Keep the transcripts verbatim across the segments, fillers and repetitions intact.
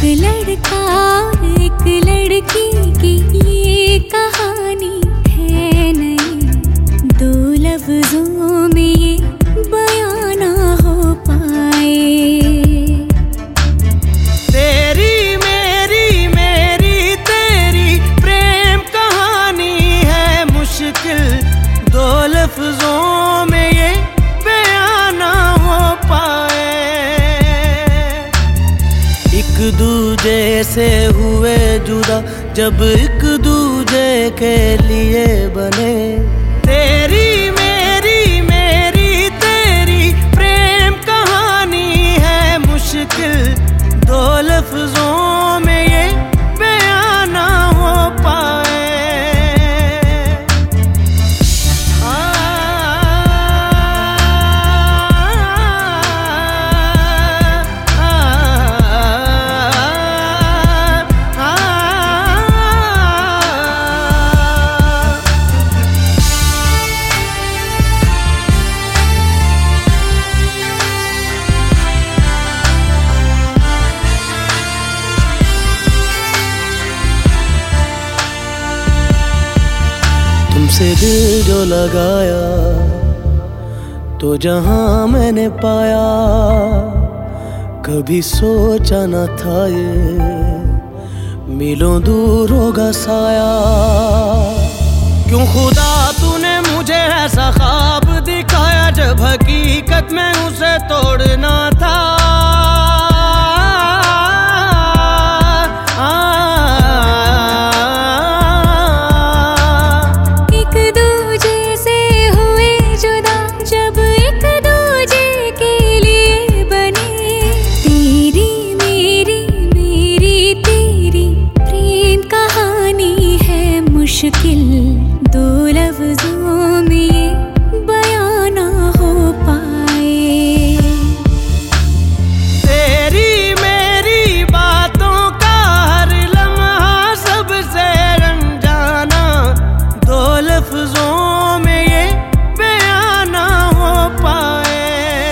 लड़का और एक लड़की की ये कहानी है नहीं, दो लफ्जों में ये बयां ना हो पाए। तेरी मेरी मेरी तेरी प्रेम कहानी है मुश्किल, दो लफ्जों में ये बयां ना हो पाए। एक दूजे से हुए जुदा जब एक दूजे के लिए बने, तेरी मेरी मेरी तेरी प्रेम कहानी है मुश्किल, दो लफ्जों में ये बयां ना हो पाए। तुमसे दिल जो लगाया तो जहां मैंने पाया, कभी सोचा न था ये मिलों दूर होगा साया। क्यों खुदा तूने मुझे ऐसा ख्वाब दिखाया जब हकीकत में उसे तोड़ना था। मुश्किल दो लफ्जों में ये बयां ना हो पाए। तेरी मेरी बातों का हर लम्हा सबसे अनजाना, दो लफ्जों में ये बयां ना हो पाए।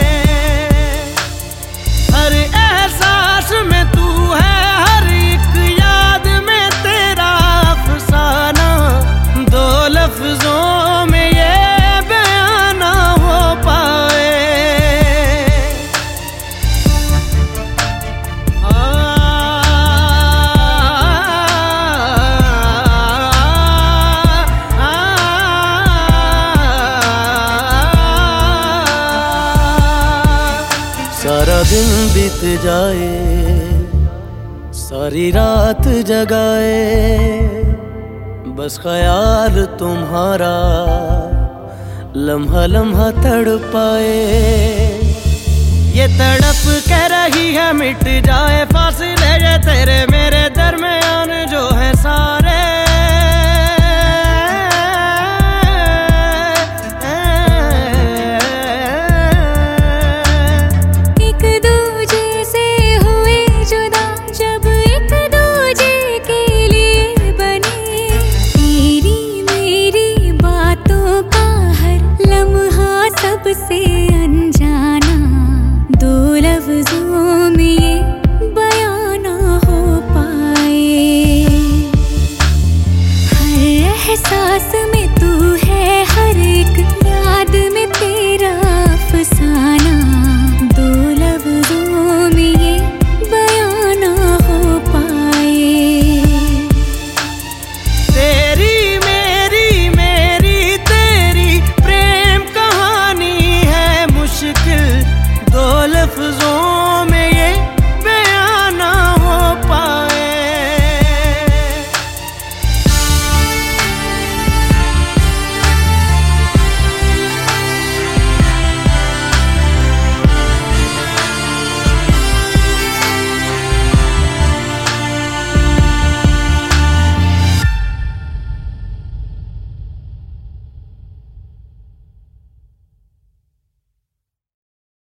हर एहसास में तू है, हर एक याद में तेरा अफसाना, दो लफ्जों में ये बयां ना हो पाए। आ, आ, आ, सारा दिन बीत जाए, सारी रात जगाए, बस ख्याल तुम्हारा लम्हा लम्हा तड़पाए। ये तड़प कह रही है मिट जाए फासला।